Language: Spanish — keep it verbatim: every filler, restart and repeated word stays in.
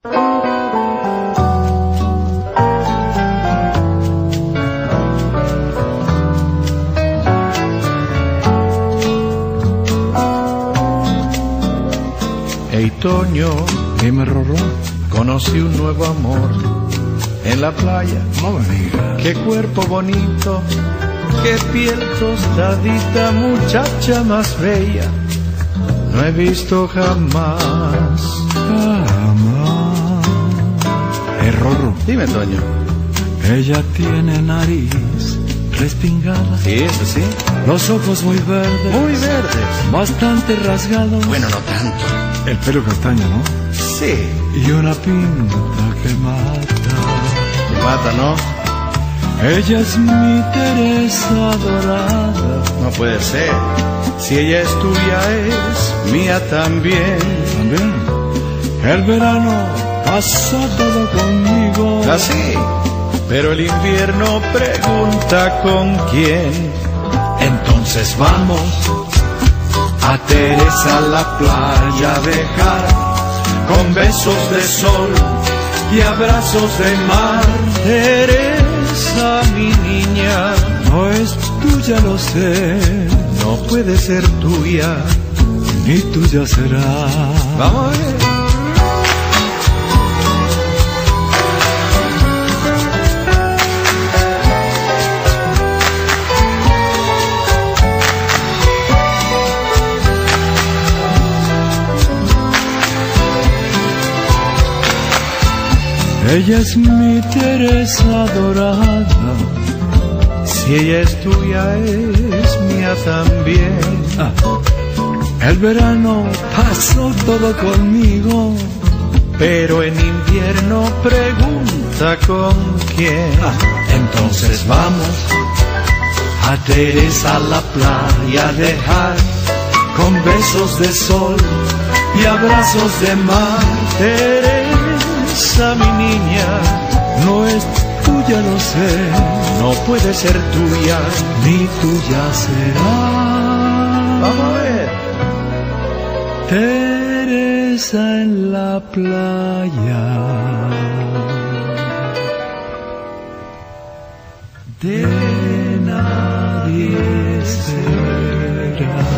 Hey Toño, dime Rorró, conocí un nuevo amor en la playa. No me digas. Qué cuerpo bonito, qué piel tostadita, muchacha más bella, no he visto jamás. Jamás. Hey Rorró, Dime Toño. ella tiene nariz respingada. Sí, eso sí. Los ojos muy verdes. Muy verdes. Bastante rasgados. Bueno, no tanto. El pelo castaño, ¿no? Sí. Y una pinta que mata. Me mata, ¿no? Ella es mi Teresa dorada. No puede ser. Si ella es tuya, es mía también. También. El verano pasó todo conmigo. Así. Pero el invierno pregunta con quién. Entonces vamos a Teresa a la playa a dejar, con besos de sol y abrazos de mar. Teresa, mi niña, No es tuya, lo sé, no puede ser tuya. ni tuya será. Vamos a ver. Ella es mi Teresa dorada. Si ella es tuya, es mía también. Ah, el verano pasó todo conmigo, Pero en invierno pregunta con quién. ah, entonces vamos A Teresa a la playa a dejar, con besos de sol y abrazos de mar. Teresa, mi niña, no es tuya, lo sé, no puede ser tuya. ni tuya será. Vamos a ver. Teresa en la playa, de nadie será.